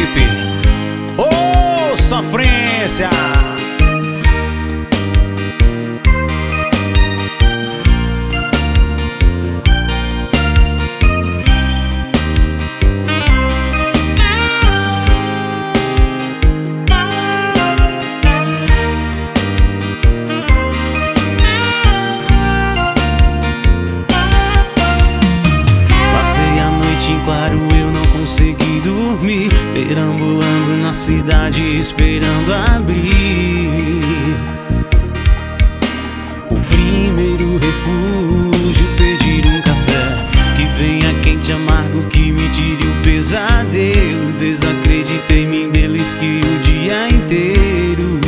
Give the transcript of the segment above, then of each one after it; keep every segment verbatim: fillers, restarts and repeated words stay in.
Felipe. Ô, oh, sofrência! Claro, eu não consegui dormir, perambulando na cidade, esperando abrir o primeiro refúgio, pedir um café que venha quente, amargo, que me tire o pesadelo. Desacreditei, me embelisquei o dia inteiro,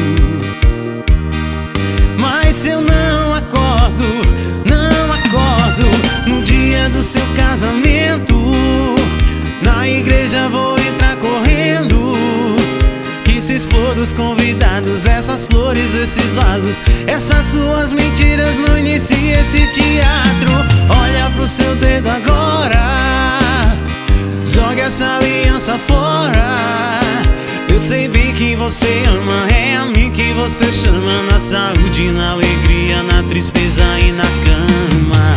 mas se eu não acordo, não acordo no dia do seu casamento, na igreja vou entrar correndo, que se expor dos convidados, essas flores, esses vasos, essas suas mentiras, não inicie esse teatro. Olha pro seu dedo agora, jogue essa aliança fora. Eu sei bem que você ama, é a mim que você chama, na saúde, na alegria, na tristeza e na cama.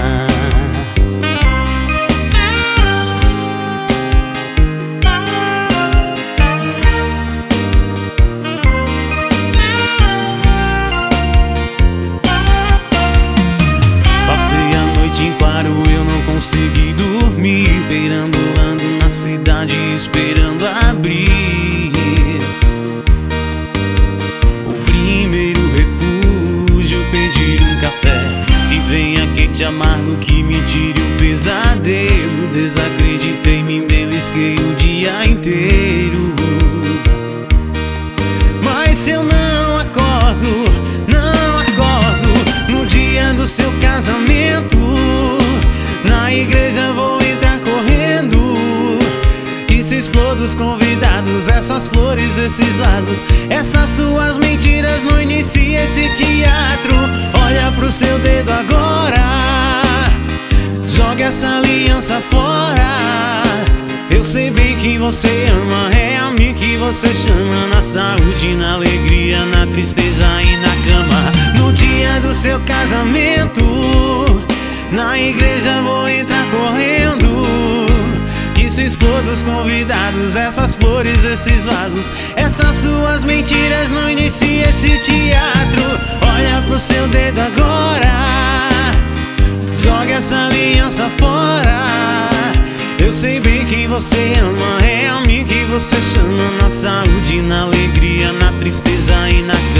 Eu não consegui dormir, perambulando na cidade, esperando abrir o primeiro refúgio, pedir um café que venha quente, amargo, que me tire o pesadelo. Desacreditei, me embelisquei o dia inteiro, mas se eu não acordo, não acordo no dia do seu casamento, na igreja vou entrar correndo, que se exploda os convidados, essas flores, esses vasos, essas suas mentiras, não inicie esse teatro. Olha pro seu dedo agora, jogue essa aliança fora. Eu sei bem que você ama, é a mim que você chama, na saúde, na alegria, na tristeza e na cama. No dia do seu casamento, na igreja vou entrar correndo, que se expor dos convidados, essas flores, esses vasos, essas suas mentiras, não inicie esse teatro. Olha pro seu dedo agora, jogue essa aliança fora. Eu sei bem que você ama, é a mim que você chama, na saúde, na alegria, na tristeza e na